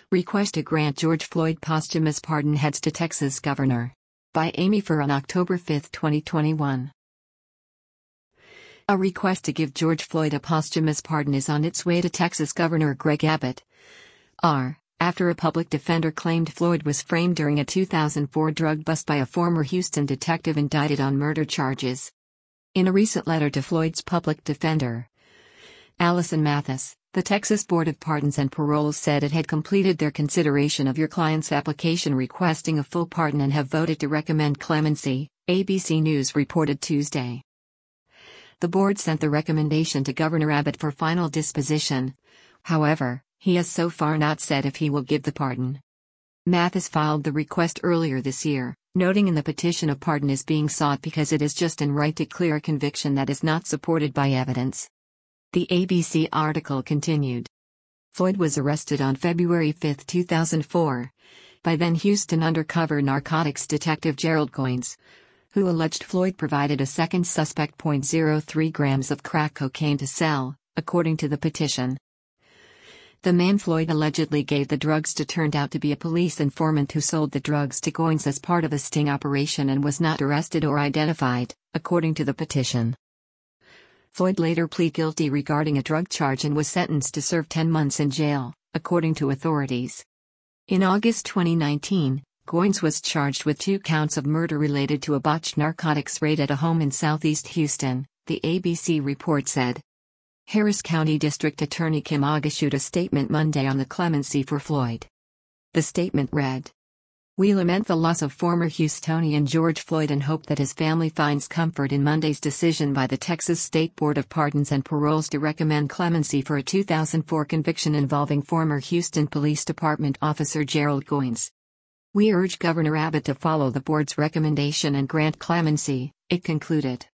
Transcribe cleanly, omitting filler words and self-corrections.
Request to grant George Floyd posthumous pardon heads to Texas governor. By Amy Furr on October 5, 2021. A request to give George Floyd a posthumous pardon is on its way to Texas Governor Greg Abbott. After a public defender claimed Floyd was framed during a 2004 drug bust by a former Houston detective indicted on murder charges. In a recent letter to Floyd's public defender, Allison Mathis, the Texas Board of Pardons and Paroles said it had completed their consideration of your client's application requesting a full pardon and have voted to recommend clemency, ABC News reported Tuesday. The board sent the recommendation to Governor Abbott for final disposition. However, he has so far not said if he will give the pardon. Mathis filed the request earlier this year, noting in the petition a pardon is being sought because it is just and right to clear a conviction that is not supported by evidence. The ABC article continued. Floyd was arrested on February 5, 2004, by then Houston undercover narcotics detective Gerald Goins, who alleged Floyd provided a second suspect 0.03 grams of crack cocaine to sell, according to the petition. The man Floyd allegedly gave the drugs to turned out to be a police informant who sold the drugs to Goins as part of a sting operation and was not arrested or identified, according to the petition. Floyd later pleaded guilty regarding a drug charge and was sentenced to serve 10 months in jail, according to authorities. In August 2019, Goins was charged with 2 counts of murder related to a botched narcotics raid at a home in southeast Houston, the ABC report said. Harris County District Attorney Kim Ogg issued a statement Monday on the clemency for Floyd. The statement read, "We lament the loss of former Houstonian George Floyd and hope that his family finds comfort in Monday's decision by the Texas State Board of Pardons and Paroles to recommend clemency for a 2004 conviction involving former Houston Police Department officer Gerald Goins. We urge Governor Abbott to follow the board's recommendation and grant clemency," it concluded.